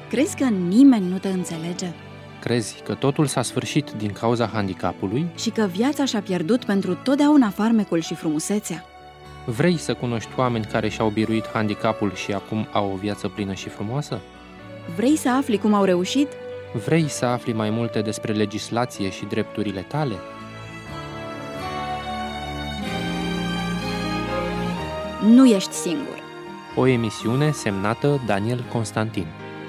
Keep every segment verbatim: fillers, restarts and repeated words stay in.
Crezi că nimeni nu te înțelege? Crezi că totul s-a sfârșit din cauza handicapului? Și că viața și-a pierdut pentru totdeauna farmecul și frumusețea? Vrei să cunoști oameni care și-au biruit handicapul și acum au o viață plină și frumoasă? Vrei să afli cum au reușit? Vrei să afli mai multe despre legislație și drepturile tale? Nu ești singur. O emisiune semnată Daniel Constantin.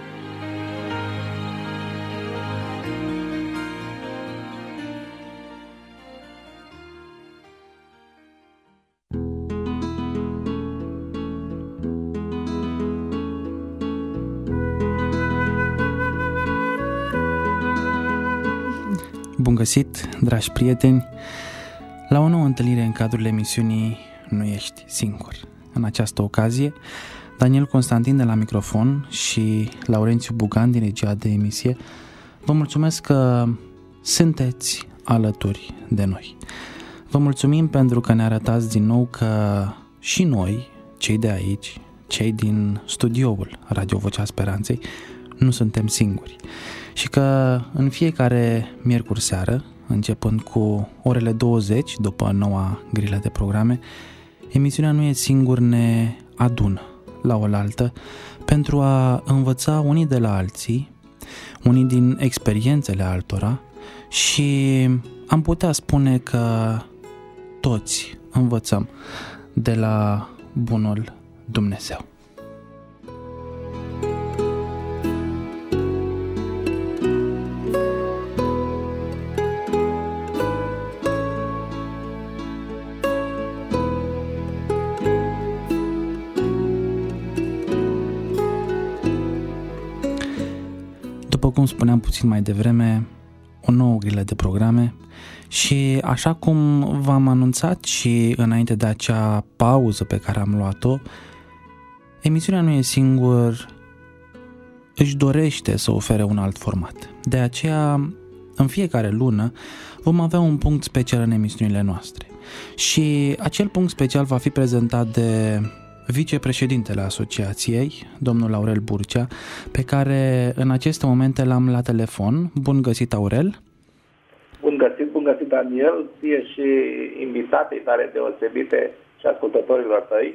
Bun găsit, dragi prieteni, la o nouă întâlnire în cadrul emisiunii Nu ești singur. În această ocazie, Daniel Constantin de la microfon și Laurențiu Bugan din regia de emisie, vă mulțumesc că sunteți alături de noi. Vă mulțumim pentru că ne arătați din nou că și noi, cei de aici, cei din studioul Radio Vocea Speranței, nu suntem singuri. Și că în fiecare miercuri seară, începând cu orele douăzeci, după noua grilă de programe, emisiunea Nu e singur ne adună la oaltă pentru a învăța unii de la alții, unii din experiențele altora și am putea spune că toți învățăm de la bunul Dumnezeu. După cum spuneam puțin mai devreme, o nouă grilă de programe și așa cum v-am anunțat și înainte de acea pauză pe care am luat-o, emisiunea Nu e singur își dorește să ofere un alt format. De aceea, în fiecare lună, vom avea un punct special în emisiunile noastre. Și acel punct special va fi prezentat de vicepreședintele asociației, domnul Aurel Burcea, pe care în aceste momente l-am la telefon. Bun găsit, Aurel! Bun găsit, bun găsit, Daniel, ție și invitatei tare deosebite și ascultătorilor tăi.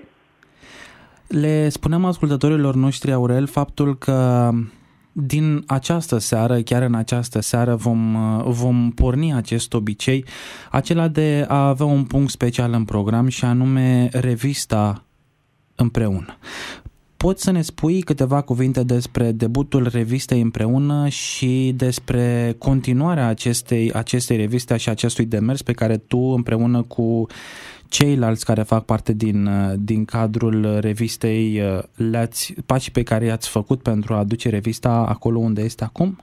Le spunem ascultătorilor noștri, Aurel, faptul că din această seară, chiar în această seară, vom, vom porni acest obicei, acela de a avea un punct special în program și anume revista Împreună. Poți să ne spui câteva cuvinte despre debutul revistei Împreună și despre continuarea acestei, acestei reviste și acestui demers pe care tu, împreună cu ceilalți care fac parte din, din cadrul revistei, le-ați, pașii pe care i-ați făcut pentru a aduce revista acolo unde este acum?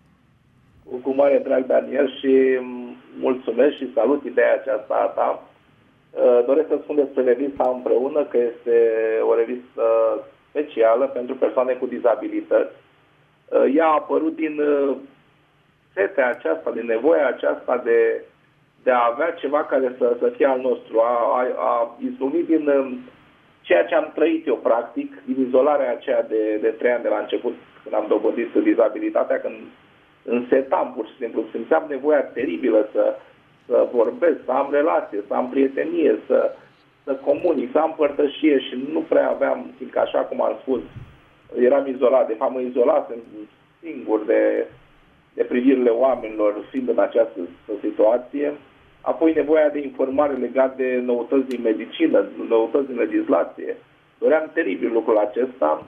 Cu mare drag, Daniel, și mulțumesc și salut ideea aceasta a ta. Doresc să spun despre revista Împreună că este o revistă specială pentru persoane cu dizabilități. Ea a apărut din setea aceasta, din nevoia aceasta de, de a avea ceva care să, să fie al nostru. A, a, a izbucnit din ceea ce am trăit eu, practic, din izolarea aceea de, de trei ani de la început, când am dobândit dizabilitatea, când însetam pur și simplu, simțeam nevoia teribilă să să vorbesc, să am relație, să am prietenie, să, să comunic, să am părtășie și nu prea aveam, fiindcă așa cum am spus, eram izolat, de fapt mă izolasem singur de, de privirile oamenilor fiind în această situație. Apoi nevoia de informare legat de noutăți din medicină, noutăți din legislație. Doream teribil lucrul acesta.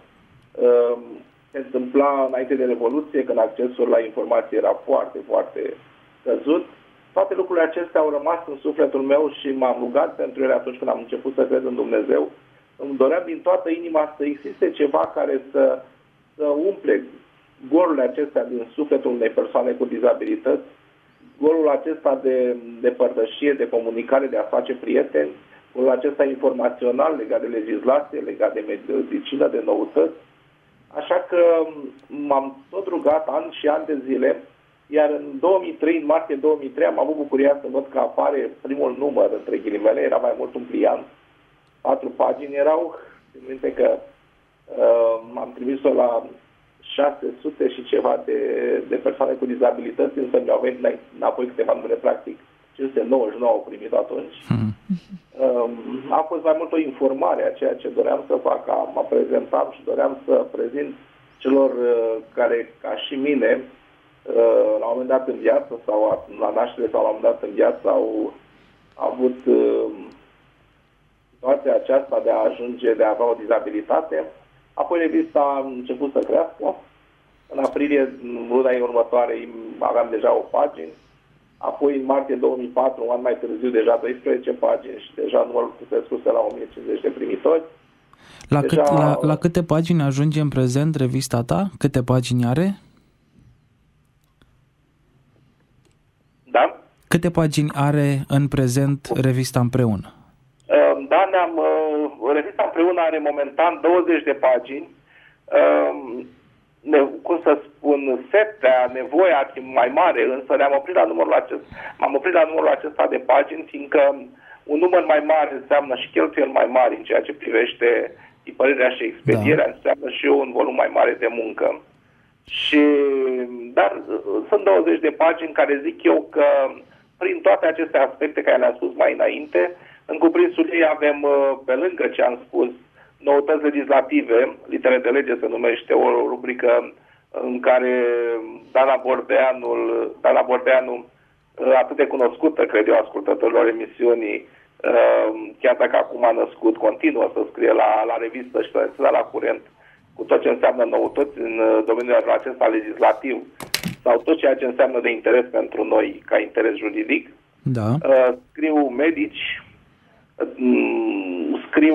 Se întâmpla înainte de Revoluție, când accesul la informație era foarte, foarte scăzut. Toate lucrurile acestea au rămas în sufletul meu și m-am rugat pentru ele atunci când am început să cred în Dumnezeu. Îmi doream din toată inima să existe ceva care să, să umple golurile acestea din sufletul unei persoane cu dizabilități, golul acesta de, de părtășie, de comunicare, de a face prieteni, golul acesta informațional legat de legislație, legat de medicină, de noutăți. Așa că m-am tot rugat ani și ani de zile. Iar în două mii trei, în martie două mii trei, am avut bucuria să văd că apare primul număr, între ghilimele, era mai mult un pliant. Patru pagini erau, țin minte că uh, m-am trimis-o la șase sute și ceva de, de persoane cu dizabilități, însă mi-au venit înapoi câteva numere, practic cinci sute nouăzeci și nouă au primit atunci. Hmm. A fost mai mult o informare a ceea ce doream să fac. Mă prezentam și doream să prezint celor care, ca și mine, la un moment dat în viață sau la naștere sau la un moment dat în viață au avut situația aceasta de a ajunge, de a avea o dizabilitate. Apoi revista a început să crească. În aprilie, în luna următoare, aveam deja o pagină. Apoi, în martie două mii patru, un an mai târziu, deja doisprezece pagini și deja numărul crescuse la o mie cincizeci de primitori. La, deja... cât, la, la câte pagini ajunge în prezent revista ta? Câte pagini are? Da? Câte pagini are în prezent revista Împreună? Da, ne-am, revista Împreună are momentan douăzeci de pagini. Ne, cum să spun, setea, nevoia ar fi mai mare, însă ne-am oprit la numărul acesta, m-am oprit la numărul acesta de pagini, fiindcă un număr mai mare înseamnă și cheltuieli mai mari în ceea ce privește tipărirea și expedierea, da. Înseamnă și un volum mai mare de muncă. Și, dar sunt douăzeci de pagini care zic eu că prin toate aceste aspecte care le-am spus mai înainte, în cuprinsul ei avem, pe lângă ce am spus, noutăți legislative, litere de lege se numește, o rubrică în care Dana Bordeanul, Dana Bordeanu, atât de cunoscută, cred eu, ascultătorilor emisiunii, chiar dacă acum a născut, continuă să scrie la, la revistă și să se la curent cu tot ce înseamnă noutăți în domeniul acesta legislativ sau tot ceea ce înseamnă de interes pentru noi ca interes juridic. Da. Scriu medici, scriu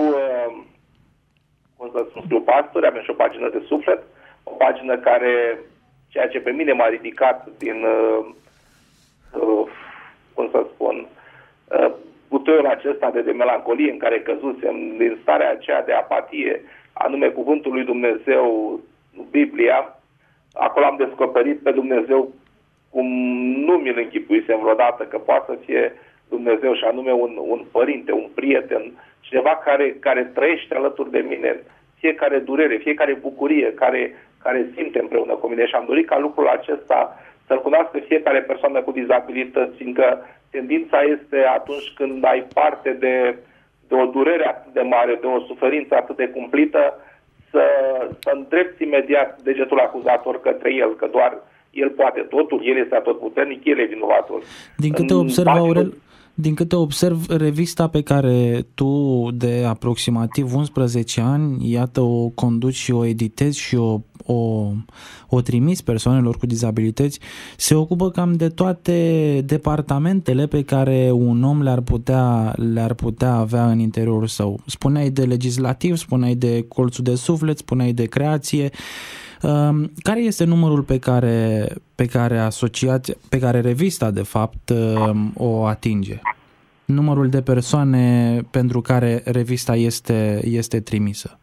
cum să spun, scriu pastori, avem și o pagină de suflet, o pagină care, ceea ce pe mine m-a ridicat din, uh, uh, cum să spun, uh, butoiul acesta de, de melancolie în care căzusem, din starea aceea de apatie, anume cuvântul lui Dumnezeu, Biblia. Acolo am descoperit pe Dumnezeu cum nu mi-l închipuisem vreodată că poate să fie Dumnezeu, și anume un, un părinte, un prieten, cineva care, care trăiește alături de mine fiecare durere, fiecare bucurie care, care simte împreună cu mine, și am dorit ca lucrul acesta să-l cunoască fiecare persoană cu dizabilități, fiindcă tendința este atunci când ai parte de, de o durere atât de mare, de o suferință atât de cumplită, să, să îndrepți imediat degetul acuzator către el, că doar el poate totul, el este atotputernic, el e vinovatul. Din câte observ, Aurel, din câte observ, revista pe care tu de aproximativ unsprezece ani, iată, o conduci și o editezi și o, o, o trimiți persoanelor cu dizabilități, se ocupă cam de toate departamentele pe care un om le-ar putea, le-ar putea avea în interiorul său. Spuneai de legislativ, spuneai de colțul de suflet, spuneai de creație. Care este numărul pe care, pe care asociația, pe care revista, de fapt, o atinge? Numărul de persoane pentru care revista este, este trimisă?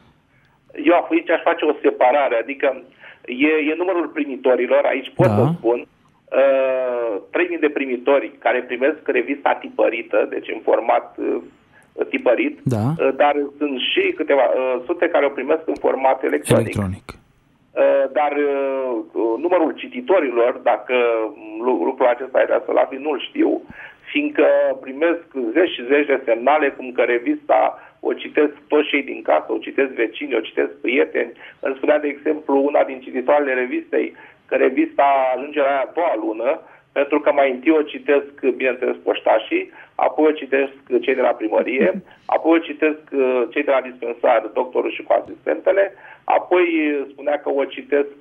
Eu aici aș face o separare, adică e, e numărul primitorilor, aici pot da. să spun, uh, trei mii de primitori care primesc revista tipărită, deci în format uh, tipărit, da. uh, dar sunt și câteva uh, sute care o primesc în format electronic. electronic. Dar numărul cititorilor, dacă lucrul acesta era să-l afli, nu-l știu, fiindcă primesc zeci și zeci de semnale cum că revista o citesc toți cei din casă, o citesc vecinii, o citesc prieteni. Îmi spunea, de exemplu, una din cititoarele revistei că revista ajunge la a doua lună, pentru că mai întâi o citesc, bineînțeles, poștașii, apoi o citesc cei de la primărie, apoi o citesc cei de la dispensar, doctorul și cu asistentele, apoi spunea că o citesc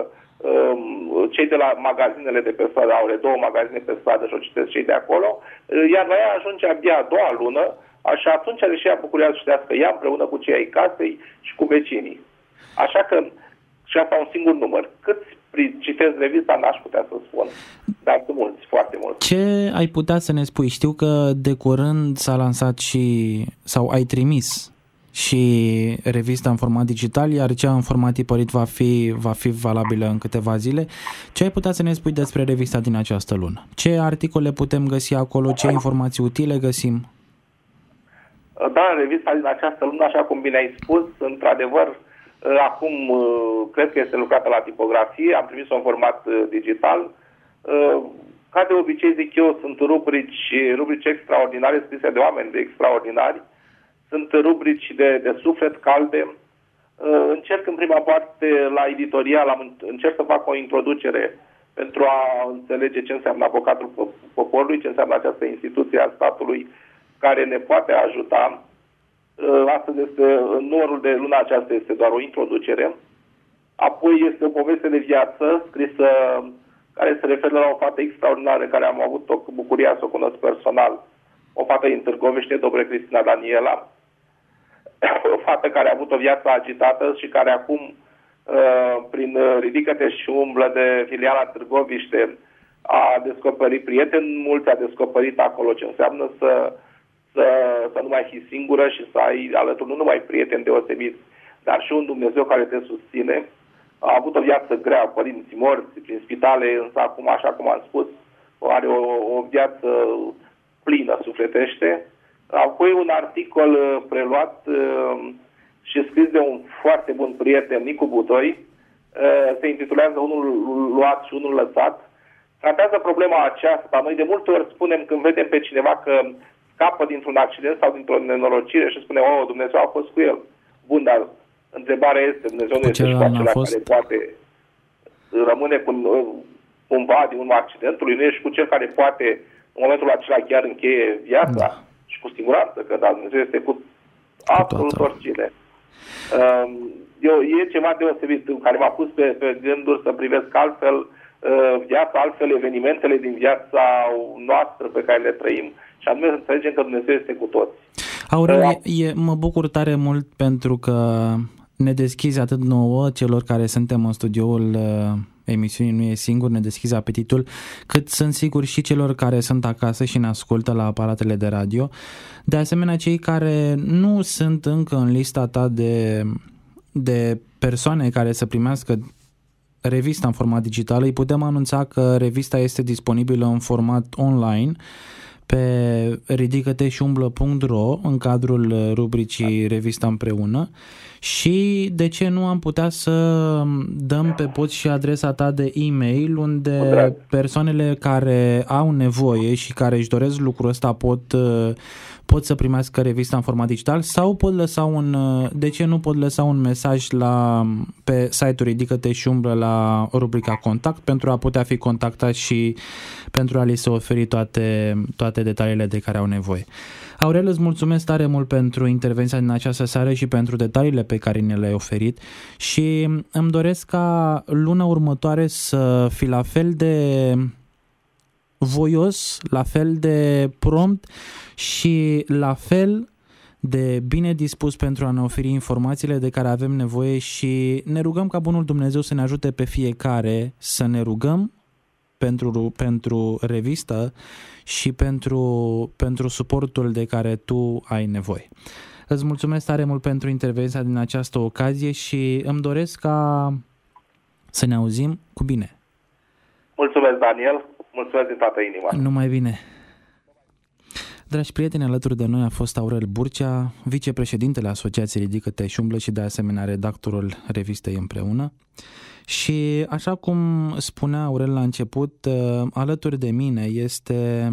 um, cei de la magazinele de pe stradă, au două magazine pe stradă și o citesc cei de acolo, iar la ea ajunge abia a doua lună, așa atunci are și ea bucuria să citească ea împreună cu cei ai casei și cu vecinii. Așa că, și asta un singur număr. Câți citesc revista, n-aș putea să spun, dar sunt mulți, foarte mulți. Ce ai putea să ne spui? Știu că de curând s-a lansat și, sau ai trimis și revista în format digital, iar cea în format tipărit va fi, va fi valabilă în câteva zile. Ce ai putea să ne spui despre revista din această lună? Ce articole putem găsi acolo? Ce informații utile găsim? Da, revista din această lună, așa cum bine ai spus, într-adevăr, Acum, cred că este lucrată la tipografie, am trimis-o în format digital. Ca de obicei, zic eu, sunt rubrici, rubrici extraordinare scrise de oameni de extraordinari. Sunt rubrici de, de suflet calde. Încerc în prima parte la editorial, am, încerc să fac o introducere pentru a înțelege ce înseamnă avocatul poporului, ce înseamnă această instituție a statului care ne poate ajuta. Astăzi este, numărul de luna aceasta este doar o introducere. Apoi este o poveste de viață scrisă care se referă la o fată extraordinară care am avut o bucuria să o cunosc personal. O fată din Târgoviște, Dobre Cristina Daniela. O fată care a avut o viață agitată și care acum, prin Ridică-te și umblă de filiala Târgoviște, a descoperit prieteni mulți, a descoperit acolo ce înseamnă să, să, să nu mai fii singură și să ai alături nu numai prieteni deosebiți, dar și un Dumnezeu care te susține. A avut o viață grea, părinții morți, prin spitale, însă acum, așa cum am spus, are o, o viață plină, sufletește. Apoi un articol preluat uh, și scris de un foarte bun prieten, Nicu Butoi, uh, se intitulează Unul luat și unul lăsat. Tratează problema aceasta. Noi de multe ori spunem când vedem pe cineva că scapă dintr-un accident sau dintr-o nenorocire și spunem, oh, Dumnezeu a fost cu el. Bun, dar întrebarea este, Dumnezeu nu este și cu acela care poate rămâne cu, cumva din urma accidentului, nu ești cu cel care poate în momentul acela chiar încheie viața. Da. Și cu siguranță, că da, Dumnezeu este cu absolut oricine. Eu, e ceva deosebit care m-a pus pe, pe gânduri să privesc altfel viața, altfel evenimentele din viața noastră pe care le trăim și anume să înțelegem că Dumnezeu este cu toți. Aurel, uh, e, mă bucur tare mult pentru că ne deschizi atât nouă, celor care suntem în studioul uh, emisiunii Nu e singur, ne deschizi apetitul, cât sunt sigur și celor care sunt acasă și ne ascultă la aparatele de radio. De asemenea, cei care nu sunt încă în lista ta de, de persoane care să primească revista în format digital, îi putem anunța că revista este disponibilă în format online pe ridică-te și umblă punct ro în cadrul rubricii Revista Împreună și de ce nu am putea să dăm pe post și adresa ta de e-mail unde persoanele care au nevoie și care își doresc lucrul ăsta pot, pot să primească revista în format digital sau pot lăsa un, de ce nu pot lăsa un mesaj la, pe site-ul Ridică-te și umblă la rubrica Contact pentru a putea fi contactat și pentru a li se oferi toate, toate detaliile de care au nevoie. Aurel, îți mulțumesc tare mult pentru intervenția din această seară și pentru detaliile pe care ne le-ai oferit și îmi doresc ca luna următoare să fii la fel de voios, la fel de prompt și la fel de bine dispus pentru a ne oferi informațiile de care avem nevoie și ne rugăm ca Bunul Dumnezeu să ne ajute pe fiecare să ne rugăm pentru, pentru revistă și pentru, pentru suportul de care tu ai nevoie. Îți mulțumesc tare mult pentru intervenția din această ocazie și îmi doresc ca să ne auzim cu bine. Mulțumesc, Daniel. Mulțumesc din toată inima. Numai bine. Dragi prieteni, alături de noi a fost Aurel Burcea, vicepreședintele Asociației Ridică-te și umblă și de asemenea redactorul revistei Împreună. Și așa cum spunea Aurel la început, alături de mine este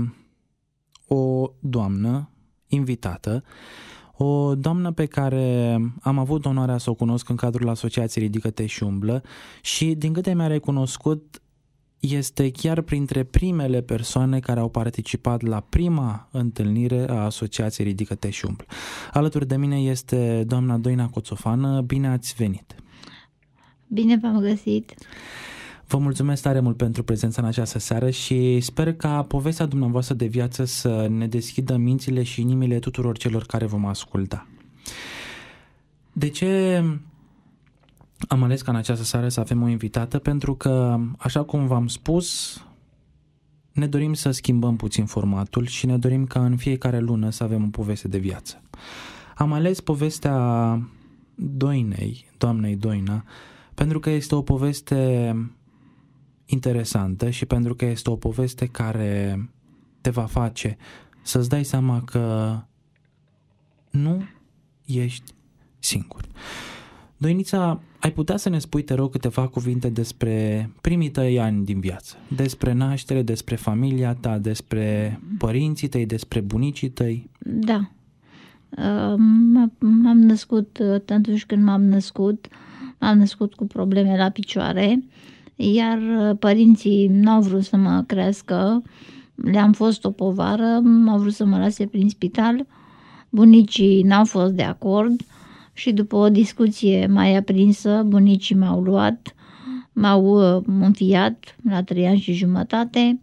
o doamnă invitată, o doamnă pe care am avut onoarea să o cunosc în cadrul Asociației Ridică-te și umblă și din câte mi-a recunoscut este chiar printre primele persoane care au participat la prima întâlnire a Asociației Ridică-te și umblă. Alături de mine este doamna Doina Coțofană. Bine ați venit! Bine v-am găsit! Vă mulțumesc tare mult pentru prezența în această seară și sper ca povestea dumneavoastră de viață să ne deschidă mințile și inimile tuturor celor care vom asculta. De ce am ales ca în această seară să avem o invitată? Pentru că, așa cum v-am spus, ne dorim să schimbăm puțin formatul și ne dorim ca în fiecare lună să avem o poveste de viață. Am ales povestea Doinei, doamnei Doina, pentru că este o poveste interesantă și pentru că este o poveste care te va face să-ți dai seama că nu ești singur. Doinița, ai putea să ne spui, te rog, câteva cuvinte despre primii tăi ani din viață, despre naștere, despre familia ta, despre părinții tăi, despre bunicii tăi? Da. M-am născut, atunci când m-am născut, m-am născut cu probleme la picioare, iar părinții n-au vrut să mă crească, le-am fost o povară, m-au vrut să mă lase prin spital, bunicii n-au fost de acord și după o discuție mai aprinsă, bunicii m-au luat, m-au înfiat la trei ani și jumătate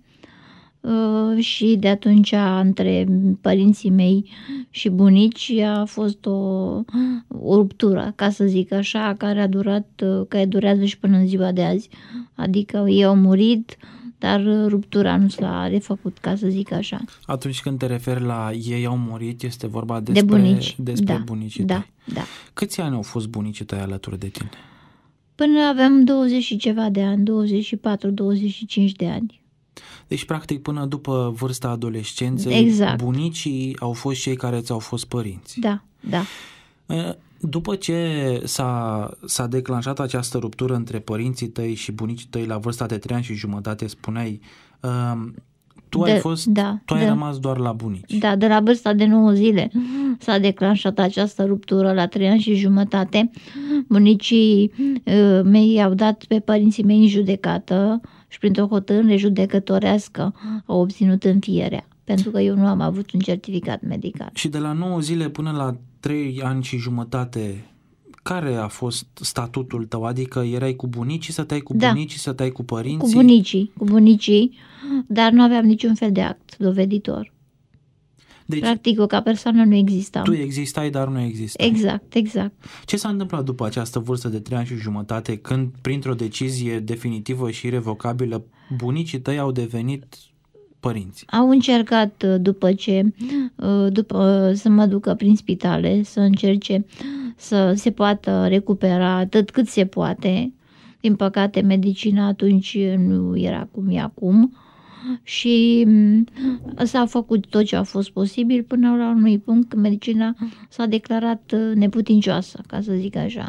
și de atunci între părinții mei și bunici a fost o, o ruptură, ca să zic așa, care a durat, care durează și până în ziua de azi. Adică ei au murit, dar ruptura nu s-a refăcut, ca să zic așa. Atunci când te referi la ei au murit, este vorba despre, de bunici. despre da, bunicii da, tăi. Da. Câți ani au fost bunicii tăi alături de tine? Până aveam douăzeci și ceva de ani, douăzeci și patru douăzeci și cinci de ani. Deci, practic, până după vârsta adolescenței, exact. Bunicii au fost cei care ți-au fost părinți. Da, da. După ce s-a, s-a declanșat această ruptură între părinții tăi și bunicii tăi la vârsta de trei ani și jumătate, spuneai, uh, tu de, ai fost, da, tu ai de, rămas doar la bunici. Da, de la vârsta de nouă zile s-a declanșat această ruptură la trei ani și jumătate. Bunicii uh, mei au dat pe părinții mei în judecată și printr-o hotărâre judecătorească au obținut înfierea, pentru că eu nu am avut un certificat medical. Și de la nouă zile până la trei ani și jumătate, care a fost statutul tău? Adică erai cu bunicii, stăteai cu da. bunicii, stăteai cu părinții? Cu bunicii, cu bunicii, dar nu aveam niciun fel de act doveditor. Deci, practic, eu ca persoană nu existam. Tu existai, dar nu existai. Exact, exact. Ce s-a întâmplat după această vârstă de trei ani și jumătate, când, printr-o decizie definitivă și irrevocabilă, bunicii tăi au devenit părinți? Au încercat după ce, după să mă ducă prin spitale, să încerce să se poată recupera atât cât se poate. Din păcate, medicina atunci nu era cum e acum și s-a făcut tot ce a fost posibil până la unui punct când medicina s-a declarat neputincioasă, ca să zic așa.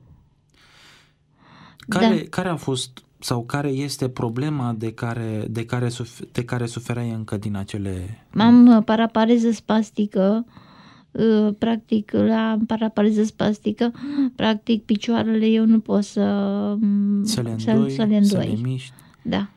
Care, da. care a fost sau care este problema de care, de care, de care suferai încă din acele... Am parapareză spastică, practic la parapareză spastică, practic picioarele eu nu pot să, să le îndoi, să, să le, îndoi. Să le miști. Da.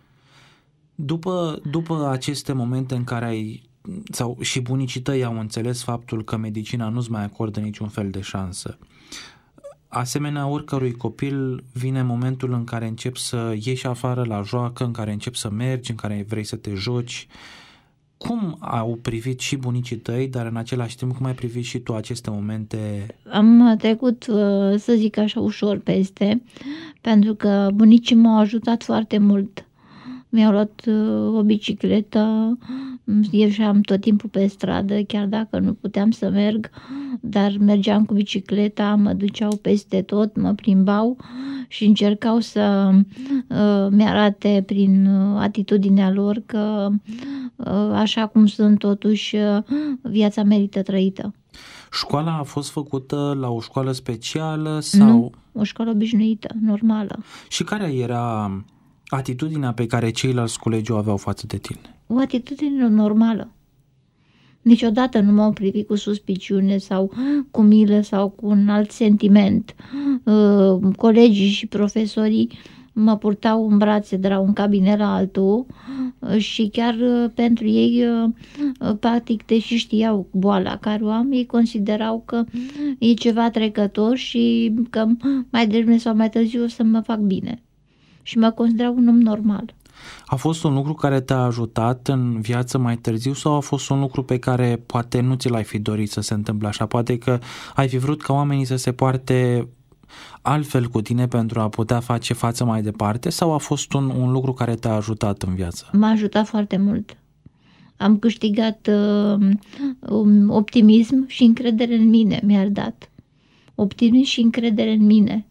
După, după aceste momente în care ai, sau și bunicii tăi au înțeles faptul că medicina nu-ți mai acordă niciun fel de șansă, asemenea oricărui copil vine momentul în care începi să ieși afară la joacă, în care începi să mergi, în care vrei să te joci. Cum au privit și bunicii tăi, dar în același timp cum ai privit și tu aceste momente? Am trecut, să zic așa, ușor peste, pentru că bunicii m-au ajutat foarte mult. Mi-au luat o bicicletă, ieșeam tot timpul pe stradă, chiar dacă nu puteam să merg, dar mergeam cu bicicleta, mă duceau peste tot, mă plimbau și încercau să uh, mi-arate prin atitudinea lor că uh, așa cum sunt totuși, uh, viața merită trăită. Școala a fost făcută la o școală specială sau? Nu, o școală obișnuită, normală. Și care era atitudinea pe care ceilalți colegi o aveau față de tine? O atitudine normală. Niciodată nu m-au privit cu suspiciune sau cu milă sau cu un alt sentiment. Colegii și profesorii mă purtau în brațe de la un cabinet la altul și chiar pentru ei, practic, deși știau boala care o am, ei considerau că e ceva trecător și că mai devreme sau mai târziu o să mă fac bine. Și mă considerau un om normal. A fost un lucru care te-a ajutat în viață mai târziu sau a fost un lucru pe care poate nu ți l-ai fi dorit să se întâmple așa? Poate că ai fi vrut ca oamenii să se poarte altfel cu tine pentru a putea face față mai departe sau a fost un, un lucru care te-a ajutat în viață? M-a ajutat foarte mult. Am câștigat uh, optimism și încredere în mine, mi-a dat. Optimism și încredere în mine.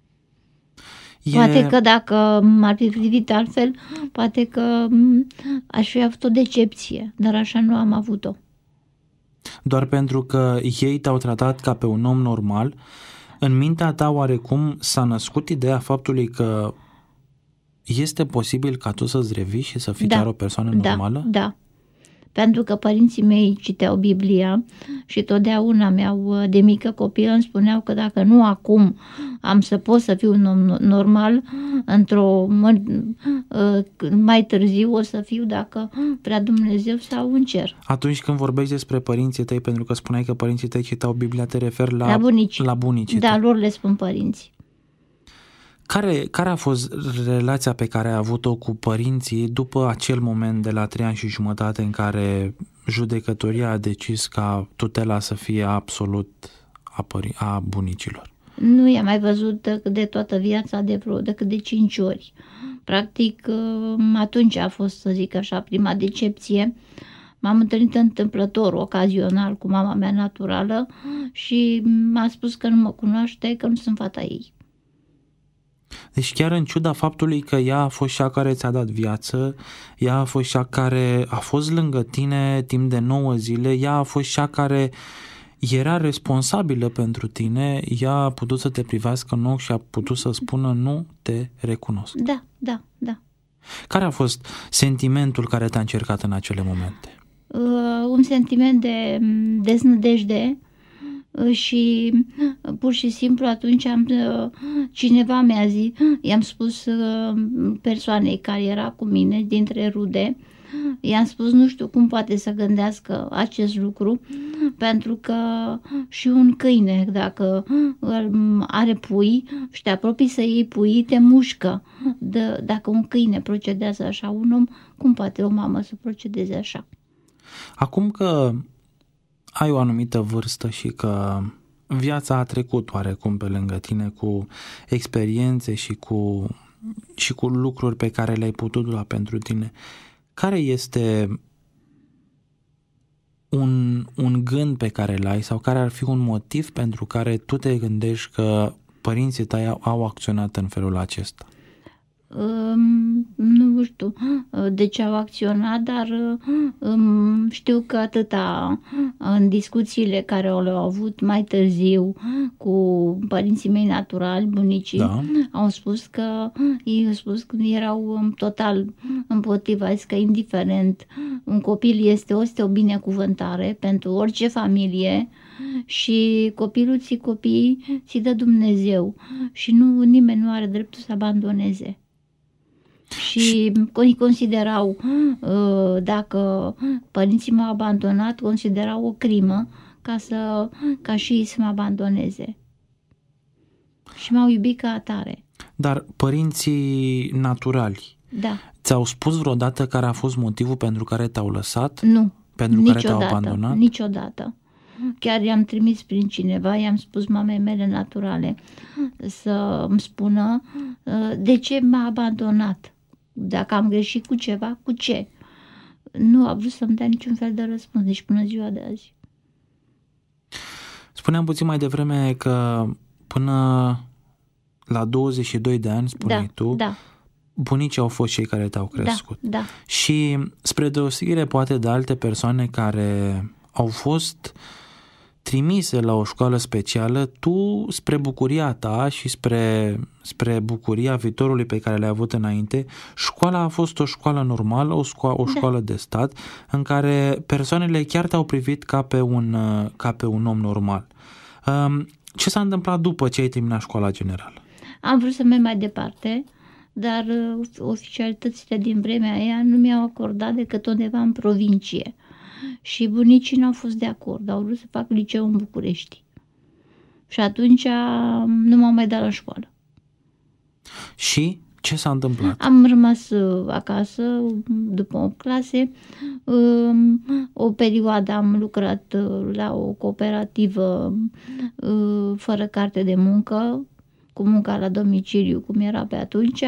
E... Poate că dacă m-ar fi privit altfel, poate că aș fi avut o decepție, dar așa nu am avut-o. Doar pentru că ei te-au tratat ca pe un om normal, În mintea ta oarecum s-a născut ideea faptului că este posibil ca tu să-ți revii și să fii Da, chiar o persoană da, normală? da. Pentru că părinții mei citeau Biblia și totdeauna mi-au, de mică copilă, îmi spuneau că dacă nu acum am să pot să fiu un om normal, într-o mai târziu o să fiu, dacă vrea Dumnezeu, sau în cer. Atunci când vorbești despre părinții tăi, pentru că spuneai că părinții tăi citau Biblia, te referi la, La bunici. la bunicii Da, tăi. lor le spun părinții. Care, care a fost relația pe care ai avut-o cu părinții după acel moment de la trei ani și jumătate în care judecătoria a decis ca tutela să fie absolut a, pări, a bunicilor? Nu i-am mai văzut de toată viața de vreo decât de cinci ori. Practic, atunci a fost, să zic așa, prima decepție. M-am întâlnit întâmplător, ocazional, cu mama mea naturală și m-a spus că nu mă cunoaște, că nu sunt fata ei. Deci chiar în ciuda faptului că ea a fost cea care ți-a dat viață, ea a fost cea care a fost lângă tine timp de nouă zile, ea a fost cea care era responsabilă pentru tine, ea a putut să te privească în ochi și a putut să spună nu te recunosc. Da, da, da. Care a fost sentimentul care te-a încercat în acele momente? Uh, un sentiment de deznădejde uh, și uh, pur și simplu atunci am, uh, cineva mi-a zis, i-am spus uh, persoanei care era cu mine, dintre rude, i-am spus nu știu cum poate să gândească acest lucru, pentru că și un câine, dacă are pui și te apropii să iei pui, te mușcă. De, dacă un câine procedează așa, un om, cum poate o mamă să procedeze așa? Acum că ai o anumită vârstă și că viața a trecut oarecum pe lângă tine cu experiențe și cu, și cu lucruri pe care le-ai putut lua pentru tine, care este un, un gând pe care îl ai sau care ar fi un motiv pentru care tu te gândești că părinții tăi au, au acționat în felul acesta? Um, nu știu de ce au acționat, dar um, știu că atâta în discuțiile care le-au avut mai târziu cu părinții mei naturali, bunicii, Da. au spus că ei au spus că erau total împotriva, că indiferent, un copil este o, este o binecuvântare pentru orice familie și copilul ți copii ți dă Dumnezeu și nu, nimeni nu are dreptul să abandoneze. Și îi considerau, dacă părinții m-au abandonat, considerau o crimă ca, să, ca și ei să mă abandoneze. Și m-au iubit ca atare. Dar părinții naturali, Da. ți-au spus vreodată care a fost motivul pentru care te-au lăsat? Nu. Pentru niciodată, care te-au abandonat? Niciodată. Chiar i-am trimis prin cineva, i-am spus mamei mele naturale să îmi spună de ce m-a abandonat. Dacă am greșit cu ceva, cu ce? Nu a vrut să-mi dea niciun fel de răspuns, nici până ziua de azi. Spuneam puțin mai devreme că până la douăzeci și doi de ani, spuneai Da, tu, da, bunicii au fost cei care te-au crescut. da, da. Și spre deosebire poate de alte persoane care au fost trimise la o școală specială, tu, spre bucuria ta și spre, spre bucuria viitorului pe care le-ai avut înainte, școala a fost o școală normală, o, șco- o școală da. de stat, în care persoanele chiar te-au privit ca pe un, ca pe un om normal. Ce s-a întâmplat după ce ai terminat școala generală? Am vrut să merg mai departe, dar oficialitățile din vremea aia nu mi-au acordat decât undeva în provincie. Și bunicii nu au fost de acord, au vrut să fac liceu în București. Și atunci nu m-au mai dat la școală. Și ce s-a întâmplat? Am rămas acasă după o clase. O perioadă am lucrat la o cooperativă fără carte de muncă, cu munca la domiciliu, cum era pe atunci.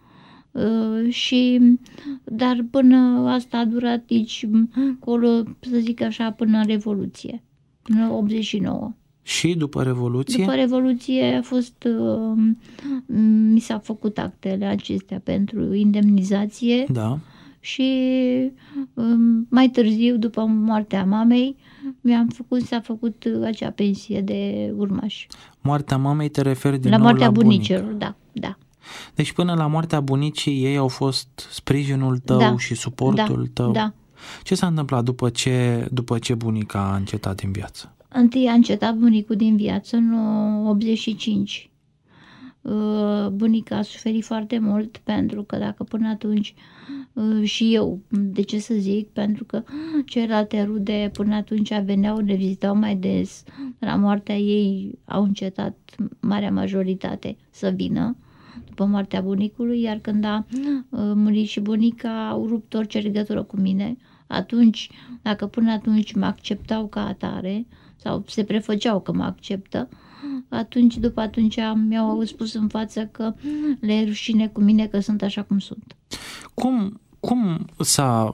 Uh, și dar până asta a durat aici, acolo, să zic așa, până în Revoluție, până optzeci și nouă. Și după Revoluție? După Revoluție a fost, uh, mi s-a făcut actele acestea pentru indemnizație. Da. Și uh, mai târziu, după moartea mamei, mi-am făcut, s-a făcut acea pensie de urmaș. Moartea mamei te referi din la nou moartea la bunicilor, bunic. da, da. Deci până la moartea bunicii ei au fost sprijinul tău Da, și suportul da, tău. da. Ce s-a întâmplat după ce, după ce bunica a încetat din viață? Întâi a încetat bunicul din viață în optzeci și cinci. Bunica a suferit foarte mult pentru că dacă până atunci și eu, de ce să zic, pentru că celelalte rude până atunci veneau, ne vizitau mai des, la moartea ei au încetat marea majoritate să vină după moartea bunicului, iar când a murit și bunica au rupt orice legătură cu mine. Atunci, dacă până atunci mă acceptau ca atare sau se prefăceau că mă acceptă, atunci, după atunci mi-au spus în față că le e rușine cu mine că sunt așa cum sunt. Cum, cum s-a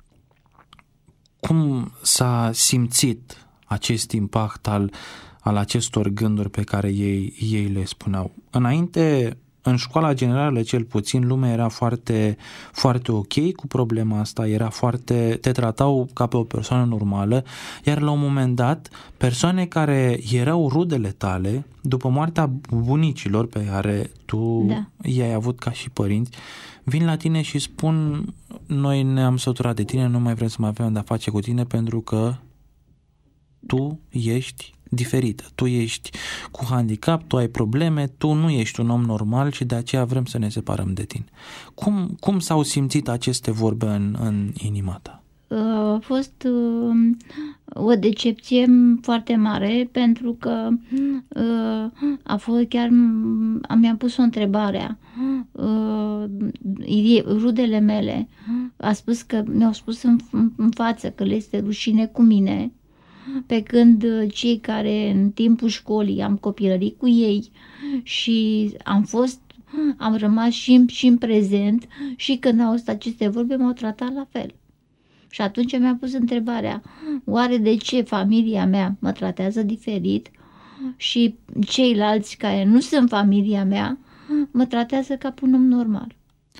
cum s-a simțit acest impact al, al acestor gânduri pe care ei, ei le spuneau? Înainte, în școala generală cel puțin, lumea era foarte, foarte ok cu problema asta, era foarte, te tratau ca pe o persoană normală, iar la un moment dat, persoane care erau rudele tale, după moartea bunicilor pe care tu da. i-ai avut ca și părinți, vin la tine și spun: noi ne-am săturat de tine, nu mai vrem să mai avem de-a face cu tine pentru că tu ești diferită, tu ești cu handicap, tu ai probleme, tu nu ești un om normal și de aceea vrem să ne separăm de tine. Cum, cum s-au simțit aceste vorbe în, în inima ta? A fost uh, o decepție foarte mare pentru că uh, a fost chiar mi-am pus o întrebare. Uh, rudele mele a spus că mi-au spus în, în față că le este rușine cu mine, pe când cei care în timpul școlii am copilărit cu ei și am fost, am rămas și, și în prezent și când au auzit aceste vorbe m-au tratat la fel. Și atunci mi-am pus întrebarea: oare de ce familia mea mă tratează diferit și ceilalți care nu sunt familia mea mă tratează ca pe un om normal?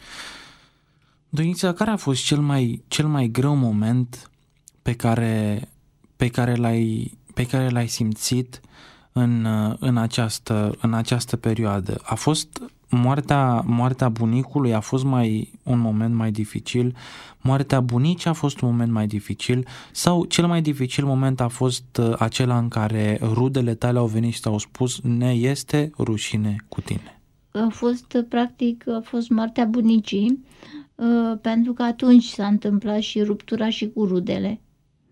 Doinița, care a fost cel mai, cel mai greu moment pe care, pe care l-ai, pe care l-ai simțit în, în, această, în această perioadă? A fost moartea, moartea bunicului, a fost mai un moment mai dificil? Moartea bunicii a fost un moment mai dificil? Sau cel mai dificil moment a fost acela în care rudele tale au venit și ți-au spus: ne este rușine cu tine? A fost, practic, a fost moartea bunicii, pentru că atunci s-a întâmplat și ruptura și cu rudele.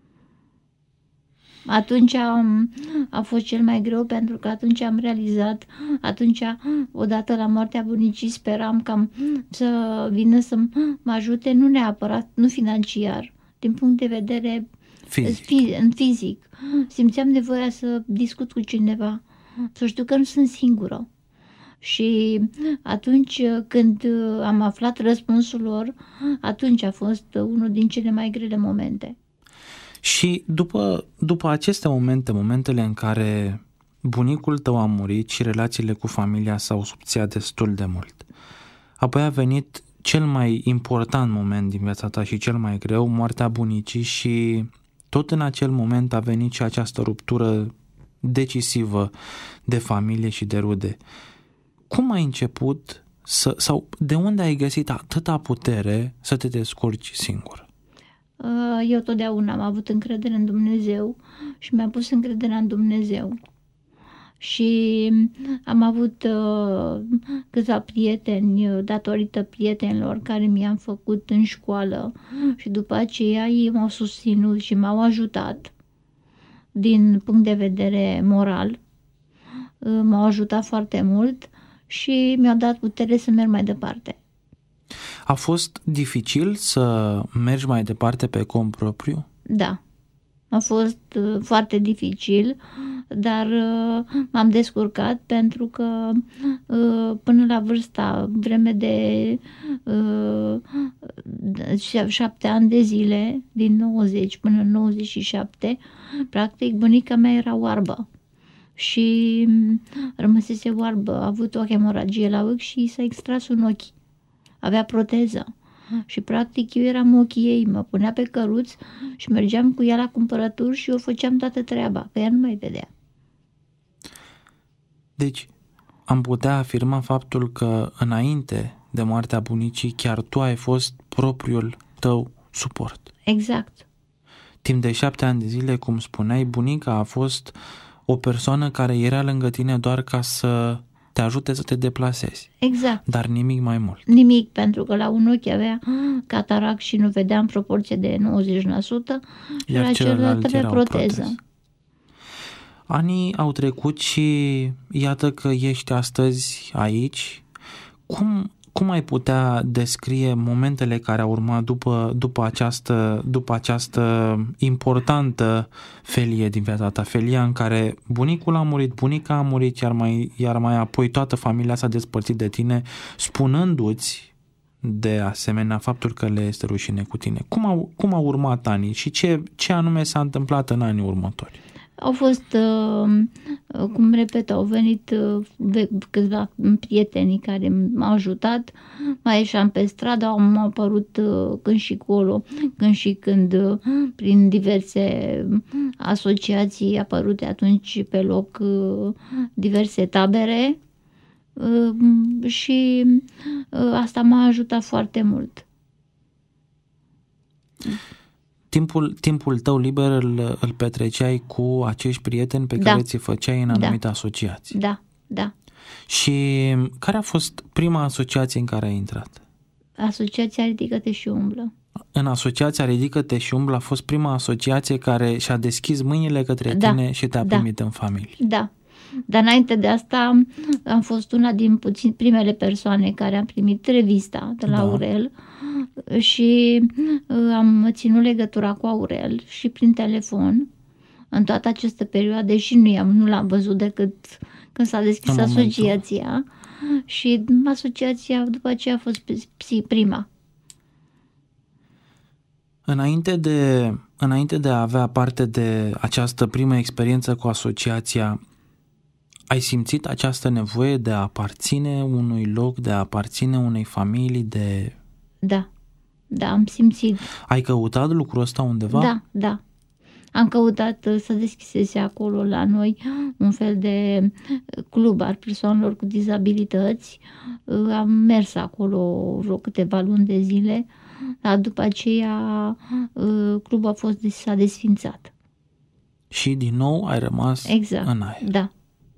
Atunci a, a fost cel mai greu pentru că atunci am realizat, atunci odată la moartea bunicii speram cam să vină să mă ajute, nu neapărat, nu financiar, din punct de vedere fizic. fizic. Simțeam nevoia să discut cu cineva, să știu că nu sunt singură. Și atunci când am aflat răspunsul lor, atunci a fost unul din cele mai grele momente. Și după, după aceste momente, momentele în care bunicul tău a murit și relațiile cu familia s-au subțiat destul de mult, apoi a venit cel mai important moment din viața ta și cel mai greu, moartea bunicii, și tot în acel moment a venit și această ruptură decisivă de familie și de rude. Cum ai început să, sau de unde ai găsit atâta putere să te descurci singur? Eu totdeauna am avut încredere în Dumnezeu și mi-am pus încrederea în Dumnezeu. Și am avut uh, câțiva prieteni, datorită prietenilor care mi-am făcut în școală, și după aceea ei m-au susținut și m-au ajutat din punct de vedere moral. Uh, m-au ajutat foarte mult și mi-au dat putere să merg mai departe. A fost dificil să mergi mai departe pe cont propriu? Da, a fost uh, foarte dificil, dar uh, m-am descurcat pentru că uh, până la vârsta, vreme de uh, șapte ani de zile, din nouăzeci până în nouăzeci și șapte, practic bunica mea era oarbă și rămăsese oarbă, a avut o hemoragie la ochi și s-a extras un ochi. Avea proteză Și practic eu eram ochii ei, mă punea pe căruț și mergeam cu ea la cumpărături și eu făceam toată treaba, că ea nu mai vedea. Deci, am putea afirma faptul că înainte de moartea bunicii, chiar tu ai fost propriul tău suport. Exact. Timp de șapte ani de zile, cum spuneai, bunica a fost o persoană care era lângă tine doar ca să te ajute să te deplasezi. Exact. Dar nimic mai mult. Nimic, pentru că la un ochi avea cataract și nu vedea în proporție de nouăzeci la sută, iar la celălalt avea proteză. proteză. Anii au trecut și iată că ești astăzi aici. Cum, cum ai putea descrie momentele care au urmat după, după, această, după această importantă felie din viața ta? Felia în care bunicul a murit, bunica a murit, iar mai, iar mai apoi toată familia s-a despărțit de tine, spunându-ți de asemenea faptul că le este rușine cu tine. Cum au, cum au urmat anii și ce, ce anume s-a întâmplat în anii următori? Au fost, cum repet, au venit câțiva prieteni care m-au ajutat, mai ieșeam pe stradă, au apărut când și colo, când și când prin diverse asociații apărute atunci pe loc diverse tabere și asta m-a ajutat foarte mult. Timpul, timpul tău liber îl, îl petreceai cu acești prieteni pe da. care ți-i făceai în anumite da. asociații. Da, da. Și care a fost prima asociație în care ai intrat? Asociația Ridică-te și umblă. În asociația Ridică-te și umblă a fost prima asociație care și-a deschis mâinile către da. tine și te-a da. primit în familie. Da. Dar înainte de asta am fost una din puțin primele persoane care am primit revista de la da. Aurel și am ținut legătura cu Aurel și prin telefon în toată această perioadă și nu, am, nu l-am văzut decât când s-a deschis în asociația momentul. Și asociația după aceea a fost prima. Înainte de, înainte de a avea parte de această primă experiență cu asociația, ai simțit această nevoie de a aparține unui loc, de a aparține unei familii, de... Da, da, am simțit. Ai căutat lucrul ăsta undeva? Da, da. Am căutat să deschisese acolo la noi un fel de club al persoanelor cu dizabilități. Am mers acolo vreo câteva luni de zile, dar după aceea clubul a fost, s-a desfințat. Și din nou ai rămas exact, în aer. Da.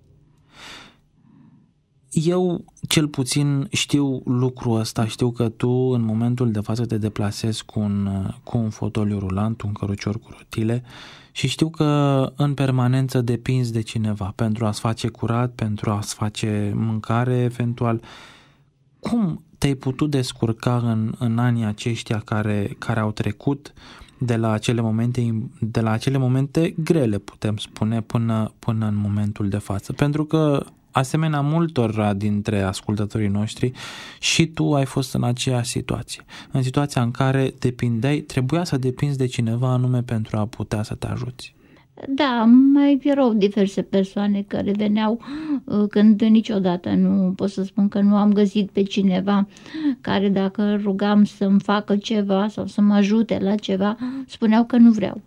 Eu cel puțin știu lucrul ăsta, știu că tu în momentul de față te deplasezi cu un, cu un fotoliu rulant, un cărucior cu rotile și știu că în permanență depinzi de cineva pentru a-ți face curat, pentru a-ți face mâncare eventual. Cum te-ai putut descurca în, în anii aceștia care, care au trecut de la acele momente, de la acele momente grele, putem spune, până, până în momentul de față? Pentru că asemenea multor dintre ascultătorii noștri, și tu ai fost în aceeași situație. În situația în care depindeai, trebuia să depinzi de cineva anume pentru a putea să te ajuți. Da, mai erau diverse persoane care veneau când niciodată nu pot să spun că nu am găsit pe cineva care dacă rugam să-mi facă ceva sau să mă ajute la ceva, spuneau că nu vreau.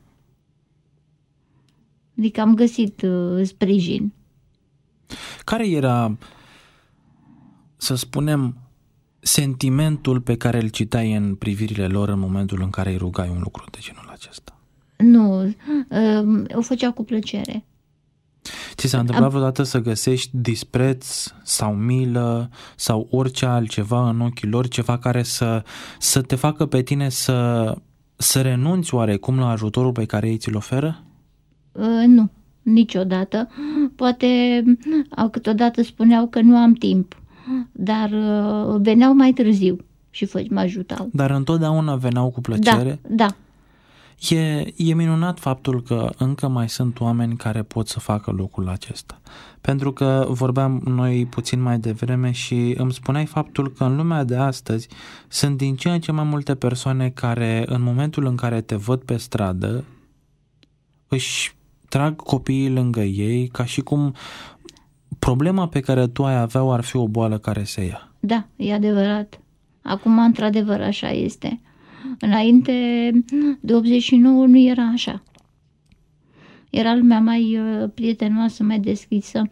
Adică am găsit sprijin. Care era, să spunem, sentimentul pe care îl citai în privirile lor în momentul în care îi rugai un lucru de genul acesta? Nu, o făceau cu plăcere. Ți s-a întâmplat vreodată să găsești dispreț sau milă sau orice altceva în ochii lor, ceva care să, să te facă pe tine să, să renunți oarecum la ajutorul pe care ei ți-l oferă? Uh, nu. Niciodată. Poate câteodată spuneau că nu am timp, dar veneau mai târziu și mă ajutau. Dar întotdeauna veneau cu plăcere? Da, da. E, e minunat faptul că încă mai sunt oameni care pot să facă lucrul acesta. Pentru că vorbeam noi puțin mai devreme și îmi spuneai faptul că în lumea de astăzi sunt din ce în ce mai multe persoane care în momentul în care te văd pe stradă își trag copiii lângă ei, ca și cum problema pe care tu ai avea-o ar fi o boală care se ia. Da, e adevărat. Acum, într-adevăr, așa este. Înainte de optzeci și nouă nu era așa. Era lumea mai uh, prietenoasă, mai deschisă,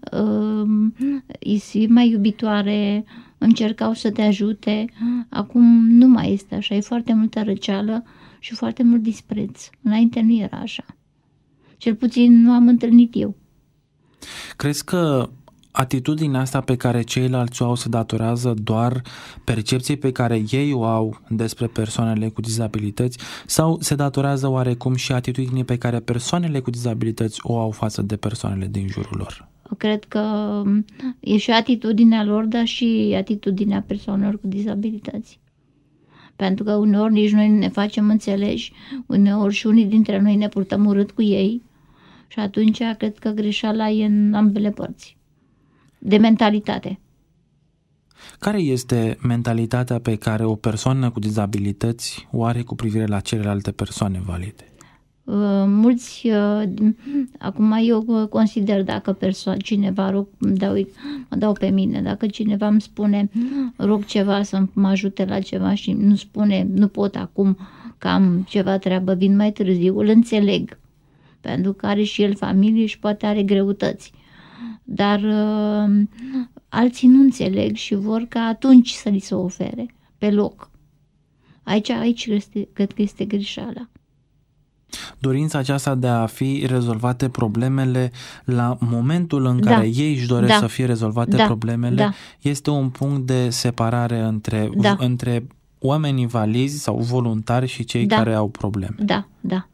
uh, mai iubitoare, încercau să te ajute. Acum nu mai este așa, e foarte multă răceală și foarte mult dispreț. Înainte nu era așa. Cel puțin nu am întâlnit eu. Crezi că atitudinea asta pe care ceilalți o au se datorează doar percepției pe care ei o au despre persoanele cu dizabilități sau se datorează oarecum și atitudinii pe care persoanele cu dizabilități o au față de persoanele din jurul lor? Cred că e și atitudinea lor, dar și atitudinea persoanelor cu dizabilități. Pentru că uneori nici noi ne facem înțeleși, uneori și unii dintre noi ne purtăm urât cu ei și atunci cred că greșeala e în ambele părți. De mentalitate. Care este mentalitatea pe care o persoană cu dizabilități o are cu privire la celelalte persoane valide? Uh, mulți, uh, acum eu consider dacă persoană, cineva, rog, dau, mă dau pe mine, dacă cineva îmi spune rog ceva să mă ajute la ceva și nu spune nu pot acum că am ceva treabă, vin mai târziu, îl înțeleg. Pentru că are și el familie și poate are greutăți. Dar uh, alții nu înțeleg și vor ca atunci să li se ofere, pe loc. Aici, aici este, cred că este greșeala. Dorința aceasta de a fi rezolvate problemele la momentul în care da. ei își doresc da. să fie rezolvate da. problemele da. este un punct de separare între, da. între oamenii valizi sau voluntari și cei da. care au probleme. Da, da.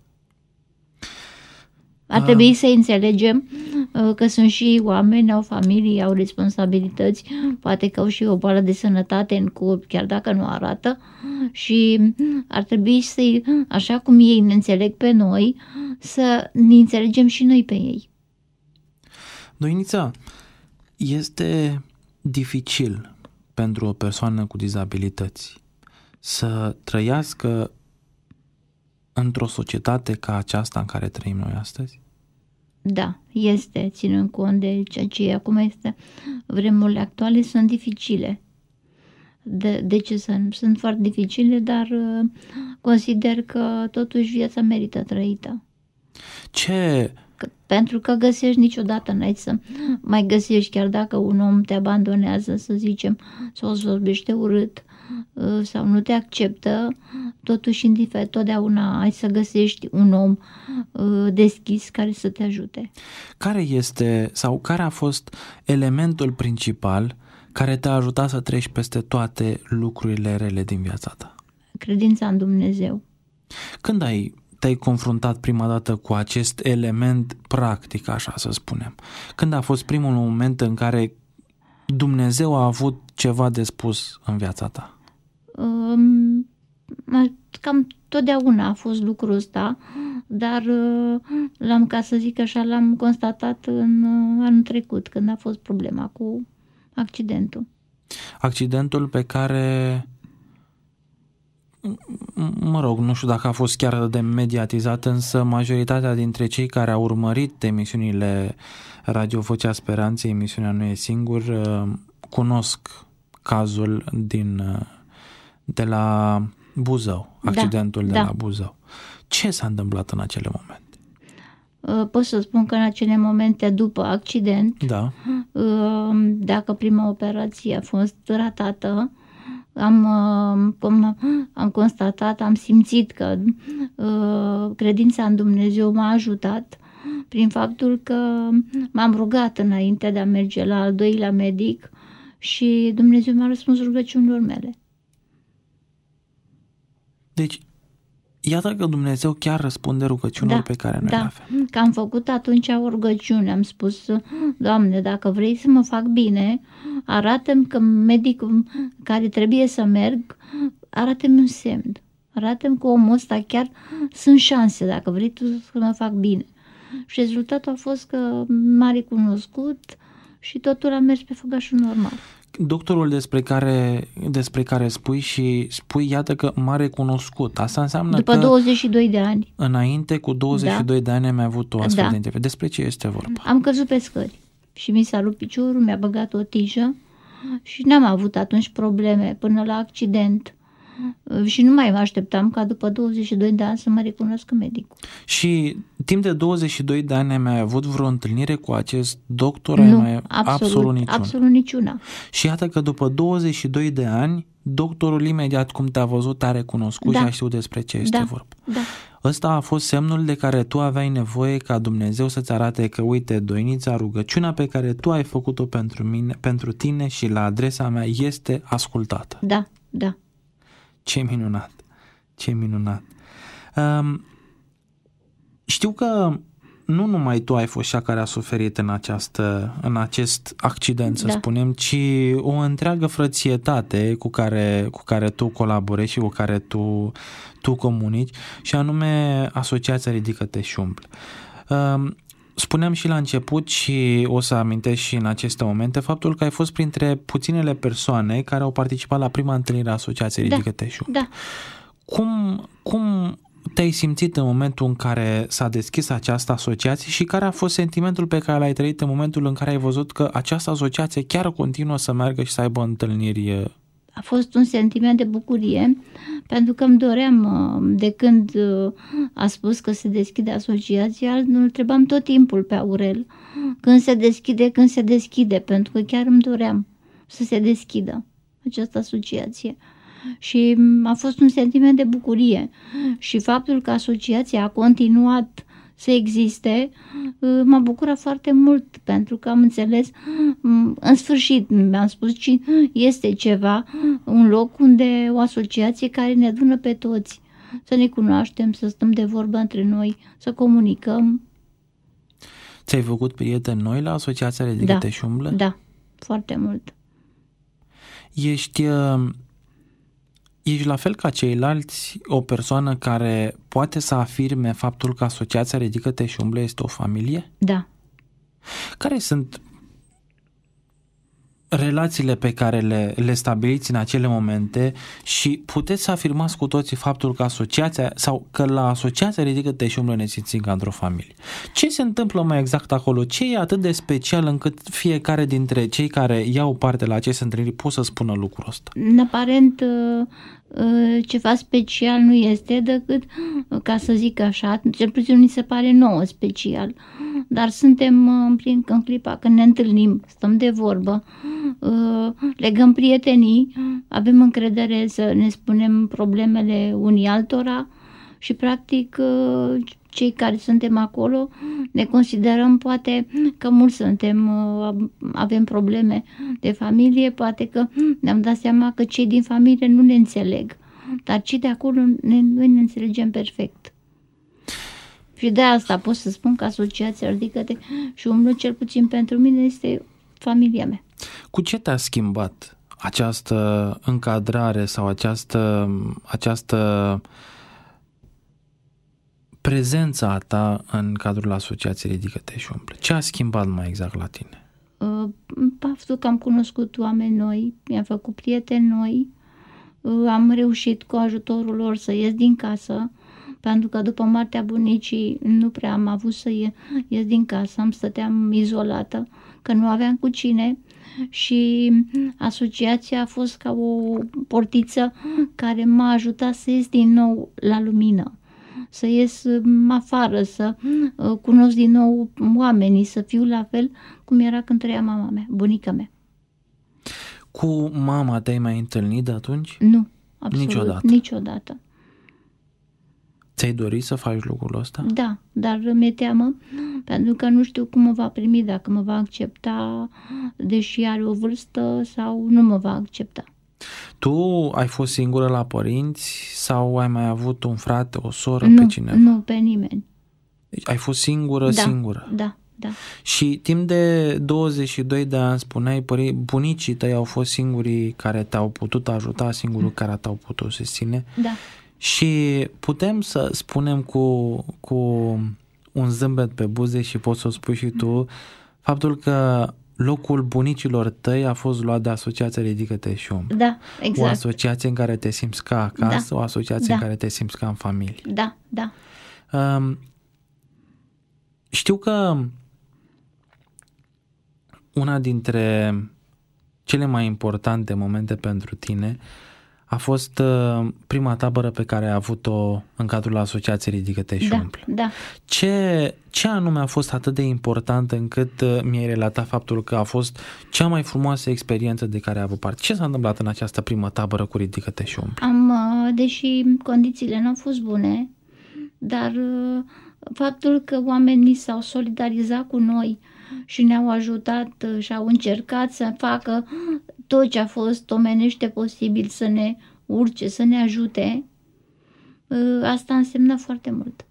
Ar trebui să înțelegem că sunt și oameni, au familii, au responsabilități, poate că au și o boală de sănătate în corp, chiar dacă nu arată, și ar trebui să, așa cum ei ne înțeleg pe noi, să ne înțelegem și noi pe ei. Doinița, este dificil pentru o persoană cu dizabilități să trăiască într-o societate ca aceasta în care trăim noi astăzi? Da, este, ținând cont de ceea ce acum este. Vremurile actuale sunt dificile. De, de ce sunt? Sunt foarte dificile, dar uh, consider că totuși viața merită trăită. Ce? Că, pentru că găsești niciodată, n-ai să mai găsești, chiar dacă un om te abandonează, să zicem, sau îți vorbește urât, sau nu te acceptă, totuși indiferent, totdeauna ai să găsești un om deschis care să te ajute. Care este sau care a fost elementul principal care te-a ajutat să treci peste toate lucrurile rele din viața ta? Credința în Dumnezeu. Când ai te-ai confruntat prima dată cu acest element practic, așa să spunem? Când a fost primul moment în care Dumnezeu a avut ceva de spus în viața ta? Um, cam totdeauna a fost lucrul ăsta, dar l-am, ca să zic așa, l-am constatat în anul trecut, când a fost problema cu accidentul. Accidentul pe care, mă rog, nu știu dacă a fost chiar de mediatizat, însă majoritatea dintre cei care au urmărit emisiunile Radio Vocea Speranței, emisiunea Nu e singur, cunosc cazul din, de la Buzău, accidentul da, de da. la Buzău. Ce s-a întâmplat în acele momente? Pot să spun că în acele momente după accident, da. dacă prima operație a fost ratată, am, am constatat, am simțit că credința în Dumnezeu m-a ajutat prin faptul că m-am rugat înainte de a merge la al doilea medic și Dumnezeu mi-a răspuns rugăciunilor mele. Deci, iată că Dumnezeu chiar răspunde rugăciunilor da, pe care noi da. le avem. Că am făcut atunci o rugăciune, am spus, Doamne, dacă vrei să mă fac bine, arată-mi că medicul care trebuie să merg, arată-mi un semn. Arată-mi că omul ăsta chiar sunt șanse, dacă vrei tu să mă fac bine. Și rezultatul a fost că m-a recunoscut și totul a mers pe făgașul normal. Doctorul despre care, despre care spui și spui, iată că m-a recunoscut. Asta înseamnă După că douăzeci și doi de ani. Înainte, cu douăzeci și doi da. de ani, am avut o astfel da. de intervenție. Despre ce este vorba? Am căzut pe scări și mi s-a rupt piciorul, mi-a băgat o tijă și n-am avut atunci probleme până la accident. Și nu mai mă așteptam ca după douăzeci și doi de ani să mă recunoască medicul. Și timp de douăzeci și doi de ani ai mai avut vreo întâlnire cu acest doctor? Nu, mai... absolut, absolut niciuna. absolut niciuna. Și iată că după douăzeci și doi de ani, doctorul imediat cum te-a văzut te-a recunoscut, da, și a știut despre ce este da, vorba. Da. Ăsta a fost semnul de care tu aveai nevoie ca Dumnezeu să-ți arate că, uite, Doinița, rugăciunea pe care tu ai făcut-o pentru mine, pentru tine și la adresa mea este ascultată. Da, da. Ce minunat, ce minunat. Um, știu că nu numai tu ai fost cea care a suferit în, această, în acest accident, să da. spunem, ci o întreagă frățietate cu care, cu care tu colaborezi și cu care tu, tu comunici, și anume Asociația Ridică-te și umblă. Um, Spuneam și la început și o să amintesc și în aceste momente faptul că ai fost printre puținele persoane care au participat la prima întâlnire a Asociației da, Ridică-te și umblă. Da. Cum, cum te-ai simțit în momentul în care s-a deschis această asociație și care a fost sentimentul pe care l-ai trăit în momentul în care ai văzut că această asociație chiar continuă să meargă și să aibă întâlniri? A fost un sentiment de bucurie, pentru că îmi doream, de când a spus că se deschide asociația, îl întrebam tot timpul pe Aurel, când se deschide, când se deschide, pentru că chiar îmi doream să se deschidă această asociație. Și a fost un sentiment de bucurie. Și faptul că asociația a continuat să existe m-a bucurat foarte mult, pentru că am înțeles, în sfârșit mi-am spus că este ceva, un loc unde o asociație care ne adună pe toți, să ne cunoaștem, să stăm de vorbă între noi, să comunicăm. Ți-ai făcut prieteni noi la Asociația Ridică-te și umblă? Da, foarte mult. Ești... Ești la fel ca ceilalți o persoană care poate să afirme faptul că Asociația Ridică-te și umblă este o familie? Da. Care sunt relațiile pe care le, le stabiliți în acele momente și puteți să afirmați cu toții faptul că asociația sau că la Asociația Ridică-te și umblă ne simțim ca într-o familie? Ce se întâmplă mai exact acolo? Ce e atât de special încât fiecare dintre cei care iau parte la aceste întâlniri pot să spună lucrul ăsta? Aparent ceva special nu este decât, ca să zic așa, cel puțin ni se pare nouă special, dar suntem în clipa când ne întâlnim, stăm de vorbă, legăm prietenii, avem încredere să ne spunem problemele unii altora și practic cei care suntem acolo ne considerăm poate că mulți suntem, avem probleme de familie, poate că ne-am dat seama că cei din familie nu ne înțeleg, dar cei de acolo ne, noi ne înțelegem perfect. Și de asta pot să spun că Asociația Ridică-te și umblă, cel puțin pentru mine, este familia mea. Cu ce te-a schimbat această încadrare sau această, această prezența ta în cadrul Asociației Ridică-te și umblă? Ce a schimbat mai exact la tine? Uh, faptul că am cunoscut oameni noi, mi-am făcut prieteni noi, uh, am reușit cu ajutorul lor să ies din casă, pentru că după moartea bunicii nu prea am avut să ies din casă, am stăteam izolată, că nu aveam cu cine, și asociația a fost ca o portiță care m-a ajutat să ies din nou la lumină, să ies afară, să cunosc din nou oamenii, să fiu la fel cum era când trăia mama mea, bunica mea. Cu mama te-ai mai întâlnit de atunci? Nu, absolut, niciodată. niciodată. Ți-ai dorit să faci lucrul ăsta? Da, dar mi-e teamă, pentru că nu știu cum mă va primi, dacă mă va accepta, deși are o vârstă, sau nu mă va accepta. Tu ai fost singură la părinți sau ai mai avut un frate, o soră, nu, pe cineva? Nu, pe nimeni. Deci ai fost singură, da, singură? Da, da. Și timp de douăzeci și doi de ani, spuneai, pări, bunicii tăi au fost singurii care te-au putut ajuta, singurii mm. care te-au putut susține? Da. Și putem să spunem cu, cu un zâmbet pe buze, și poți să o spui și tu, faptul că locul bunicilor tăi a fost luat de Asociația Ridică-te și umblă. Da, exact. O asociație în care te simți ca acasă, da. O asociație da. în care te simți ca în familie. Da, da. Um, știu că una dintre cele mai importante momente pentru tine a fost uh, prima tabără pe care ai avut-o în cadrul Asociației Ridică-te și Da, Umblă. da. Ce, ce anume a fost atât de important încât uh, mi-ai relatat faptul că a fost cea mai frumoasă experiență de care ai avut parte? Ce s-a întâmplat în această primă tabără cu Ridică-te și Umblă? Am, uh, deși condițiile nu au fost bune, dar uh, faptul că oamenii s-au solidarizat cu noi și ne-au ajutat uh, și au încercat să facă tot ce a fost omenește posibil să ne urce, să ne ajute, uh, asta însemnă foarte mult.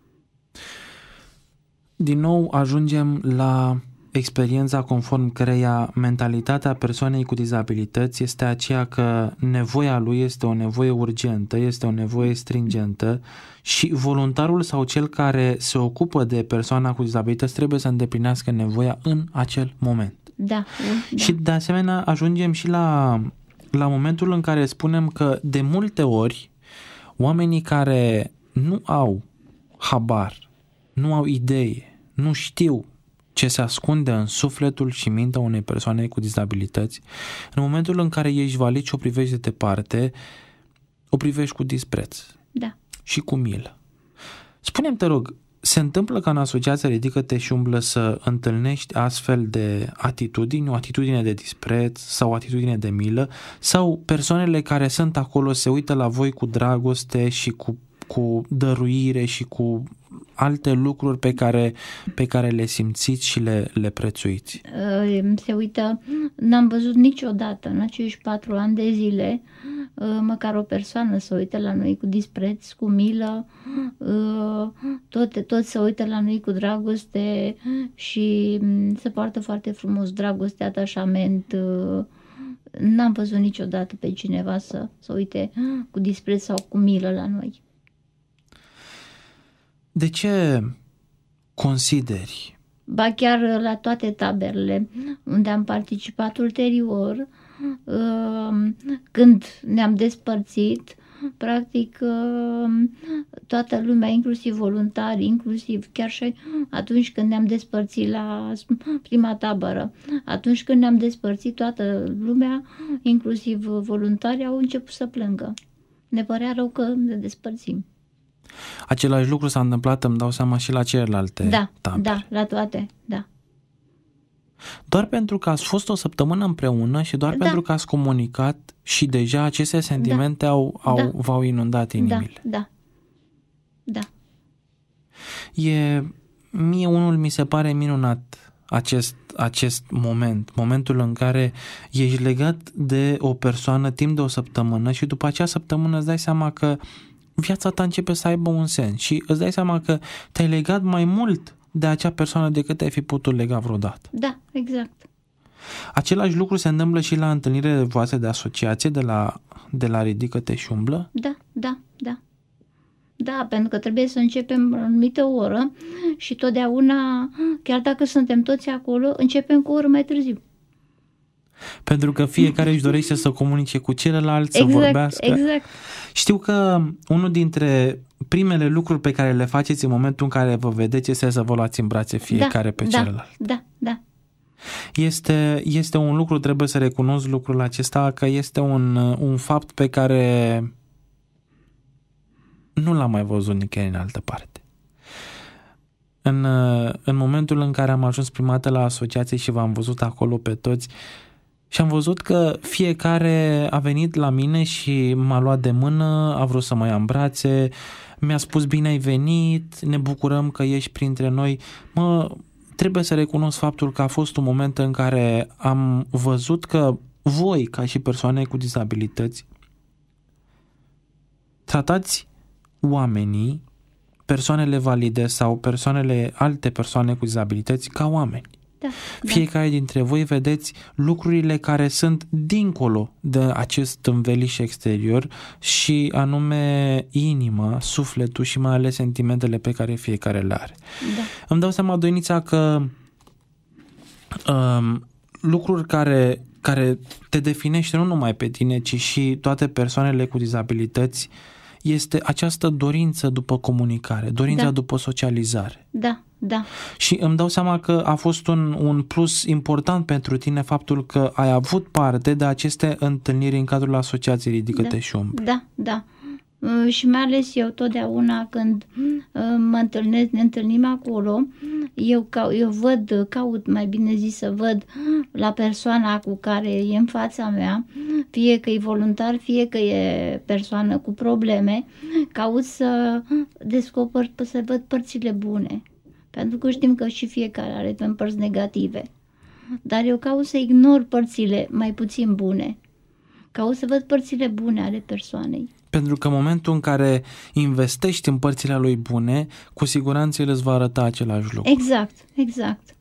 Din nou ajungem la experiența conform căreia mentalitatea persoanei cu dizabilități este aceea că nevoia lui este o nevoie urgentă, este o nevoie stringentă și voluntarul sau cel care se ocupă de persoana cu dizabilități trebuie să îndeplinească nevoia în acel moment. Da, da. Și de asemenea ajungem și la, la momentul în care spunem că de multe ori oamenii care nu au habar, nu au idee, nu știu ce se ascunde în sufletul și mintea unei persoane cu dizabilități, în momentul în care ești valid și o privești de departe, o privești cu dispreț Da. și cu milă. Spune-mi, te rog, se întâmplă ca în Asociația Ridică-te și Umblă să întâlnești astfel de atitudini, o atitudine de dispreț sau o atitudine de milă, sau persoanele care sunt acolo se uită la voi cu dragoste și cu, cu dăruire și cu alte lucruri pe care, pe care le simțiți și le, le prețuiți? Se uită, n-am văzut niciodată în acești patru ani de zile măcar o persoană să uită la noi cu dispreț, cu milă, tot, tot se uită la noi cu dragoste și se poartă foarte frumos dragoste, atașament. N-am văzut niciodată pe cineva să, să uite cu dispreț sau cu milă la noi. De ce consideri? Ba chiar la toate taberele unde am participat ulterior, când ne-am despărțit, practic toată lumea, inclusiv voluntari, inclusiv chiar și atunci când ne-am despărțit la prima tabără, atunci când ne-am despărțit, toată lumea, inclusiv voluntarii, au început să plângă. Ne părea rău că ne despărțim. Același lucru s-a întâmplat, îmi dau seama, și la celelalte da, tabere. Da, la toate, da. Doar pentru că ați fost o săptămână împreună și doar da. pentru că ați comunicat și deja aceste sentimente da. au, au, da. v-au inundat inimile. Da, da, da. E, mie unul mi se pare minunat acest, acest moment, momentul în care ești legat de o persoană timp de o săptămână și după acea săptămână îți dai seama că viața ta începe să aibă un sens și îți dai seama că te-ai legat mai mult de acea persoană decât te-ai fi putut lega vreodată. Da, exact. Același lucru se întâmplă și la întâlnirile voastre de asociație de la, de la Ridică-te și Umblă? Da, da, da. Da, pentru că trebuie să începem o anumită oră și totdeauna, chiar dacă suntem toți acolo, începem cu o oră mai târziu. Pentru că fiecare își dorește să comunice cu celălalt, exact, să vorbească. Exact. Știu că unul dintre primele lucruri pe care le faceți în momentul în care vă vedeți este să vă luați în brațe fiecare da, pe da, celălalt. Da, da. Este, este un lucru, trebuie să recunosc lucrul acesta, că este un, un fapt pe care nu l-am mai văzut nicăieri în altă parte. În, în momentul în care am ajuns prima dată la asociație și v-am văzut acolo pe toți și am văzut că fiecare a venit la mine și m-a luat de mână, a vrut să mă ia în brațe, mi-a spus bine ai venit, ne bucurăm că ești printre noi. Mă, trebuie să recunosc faptul că a fost un moment în care am văzut că voi, ca și persoane cu dizabilități, tratați oamenii, persoanele valide sau persoanele, alte persoane cu dizabilități ca oameni. Da, Fiecare da. dintre voi vedeți lucrurile care sunt dincolo de acest înveliș exterior și anume inima, sufletul și mai ales sentimentele pe care fiecare le are. Da. Îmi dau seama, Doinița, că um, lucruri care, care te definește nu numai pe tine, ci și toate persoanele cu dizabilități este această dorință după comunicare, dorința da. după socializare. Da, da. Și îmi dau seama că a fost un, un plus important pentru tine faptul că ai avut parte de aceste întâlniri în cadrul Asociației Ridică-te da. și Umblă. Da, da. Și mai ales eu totdeauna când mă întâlnesc, ne întâlnim acolo, eu, eu văd, caut mai bine zis să văd la persoana cu care e în fața mea, fie că e voluntar, fie că e persoană cu probleme, caut să descoper, să văd părțile bune. Pentru că știm că și fiecare are părți negative. Dar eu caut să ignor părțile mai puțin bune. Caut să văd părțile bune ale persoanei. Pentru că în momentul în care investești în părțile lui bune, cu siguranță el îți va arăta același lucru. Exact, exact.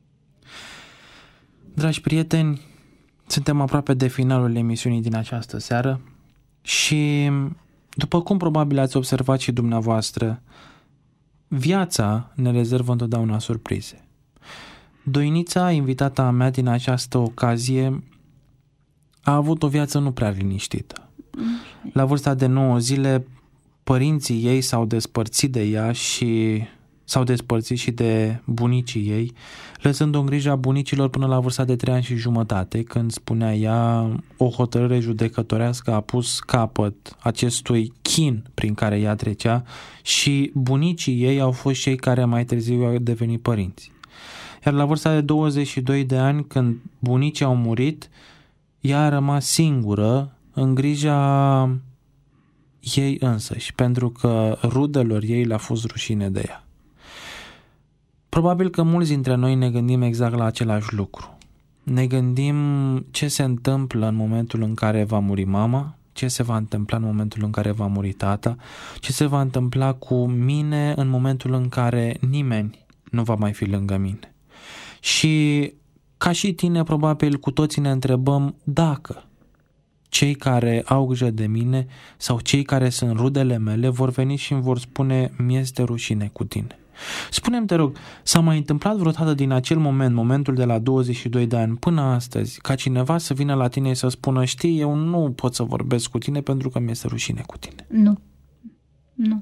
Dragi prieteni, suntem aproape de finalul emisiunii din această seară și, după cum probabil ați observat și dumneavoastră, viața ne rezervă întotdeauna surprize. Doinița, invitata mea din această ocazie, a avut o viață nu prea liniștită. La vârsta de nouă zile, părinții ei s-au despărțit de ea și s-au despărțit și de bunicii ei, lăsând-o în grija bunicilor până la vârsta de trei ani și jumătate, când, spunea ea, o hotărâre judecătorească a pus capăt acestui chin prin care ea trecea și bunicii ei au fost cei care mai târziu au devenit părinți. Iar la vârsta de douăzeci și doi de ani, când bunicii au murit, ea a rămas singură în grija ei însăși, pentru că rudelor ei le-a fost rușine de ea. Probabil că mulți dintre noi ne gândim exact la același lucru. Ne gândim ce se întâmplă în momentul în care va muri mama, ce se va întâmpla în momentul în care va muri tata, ce se va întâmpla cu mine în momentul în care nimeni nu va mai fi lângă mine. Și ca și tine, probabil cu toții ne întrebăm dacă cei care au grijă de mine sau cei care sunt rudele mele vor veni și îmi vor spune: mi-este rușine cu tine. Spune-mi, te rog, s-a mai întâmplat vreodată din acel moment, momentul de la douăzeci și doi de ani până astăzi, ca cineva să vină la tine și să spună: știi, eu nu pot să vorbesc cu tine pentru că mi-este rușine cu tine? Nu. Nu.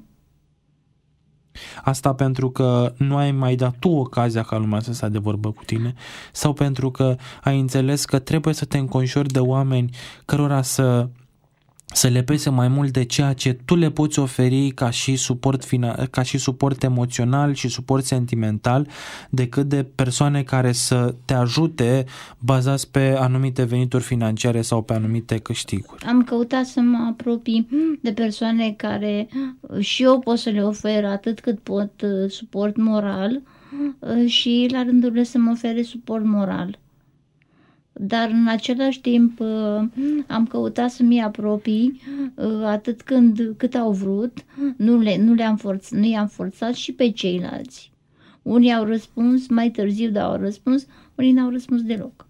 Asta pentru că nu ai mai dat tu ocazia ca lumea să stea de vorbă cu tine, sau pentru că ai înțeles că trebuie să te înconjori de oameni cărora să, să le pese mai mult de ceea ce tu le poți oferi ca și suport, ca și suport emoțional și suport sentimental, decât de persoane care să te ajute bazați pe anumite venituri financiare sau pe anumite câștiguri. Am căutat să mă apropii de persoane care și eu pot să le ofer atât cât pot suport moral și la rândul lor să mă ofere suport moral. Dar în același timp am căutat să mi apropii atât când, cât au vrut, nu, le, nu, le-am forț, nu i-am forțat și pe ceilalți. Unii au răspuns mai târziu, dar au răspuns, unii n-au răspuns deloc.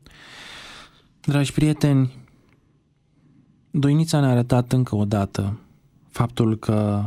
Dragi prieteni, Doinița ne-a arătat încă o dată faptul că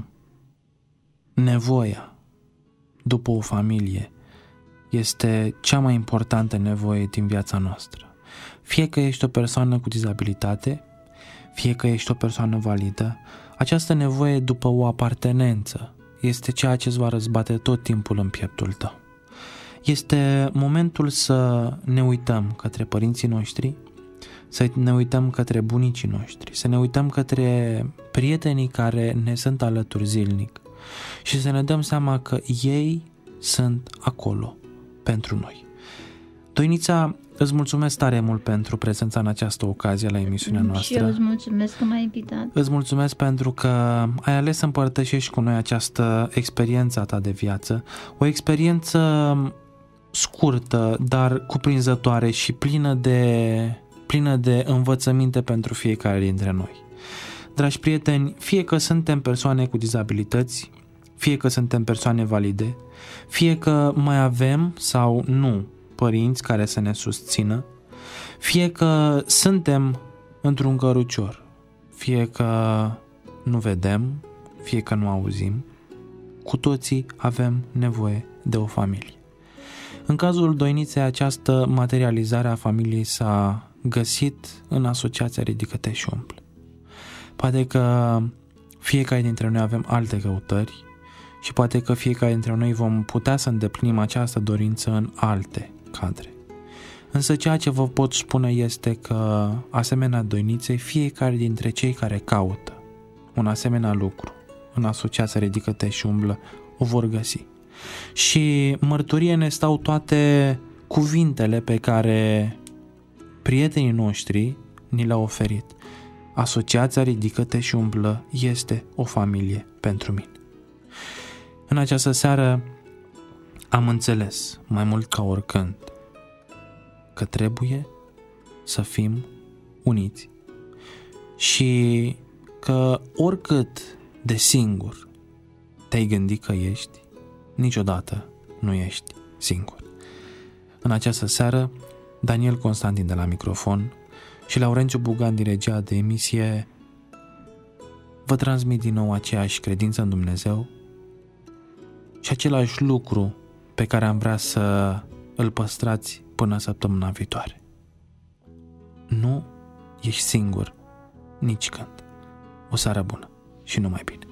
nevoia după o familie este cea mai importantă nevoie din viața noastră. Fie că ești o persoană cu dizabilitate, fie că ești o persoană validă, această nevoie după o apartenență este ceea ce îți va răzbate tot timpul în pieptul tău. Este momentul să ne uităm către părinții noștri, să ne uităm către bunicii noștri, să ne uităm către prietenii care ne sunt alături zilnic și să ne dăm seama că ei sunt acolo pentru noi. Doinița, îți mulțumesc tare mult pentru prezența în această ocazie la emisiunea noastră. Și eu îți mulțumesc că m-ai invitat. Îți mulțumesc pentru că ai ales să împărtășești cu noi această experiență a ta de viață, o experiență scurtă, dar cuprinzătoare și plină de, plină de învățăminte pentru fiecare dintre noi. Dragi prieteni, fie că suntem persoane cu dizabilități, fie că suntem persoane valide, fie că mai avem sau nu părinți care să ne susțină, fie că suntem într-un cărucior, fie că nu vedem, fie că nu auzim, cu toții avem nevoie de o familie. În cazul Doiniței, această materializare a familiei s-a găsit în Asociația Ridică-te și Umblă. Poate că fiecare dintre noi avem alte căutări și poate că fiecare dintre noi vom putea să îndeplinim această dorință în alte cadre. Însă ceea ce vă pot spune este că, asemenea doiniței, fiecare dintre cei care caută un asemenea lucru în asociația Ridică-te și umblă o vor găsi. Și mărturie ne stau toate cuvintele pe care prietenii noștri ni le-au oferit. Asociația Ridică-te și umblă este o familie pentru mine. În această seară am înțeles mai mult ca oricând că trebuie să fim uniți și că oricât de singur te-ai gândit că ești, niciodată nu ești singur. În această seară, Daniel Constantin de la microfon și Laurențiu Bugan din regia de emisie vă transmit din nou aceeași credință în Dumnezeu și același lucru pe care am vrea să îl păstrați până săptămâna viitoare. Nu ești singur nici când. O seară bună și numai bine.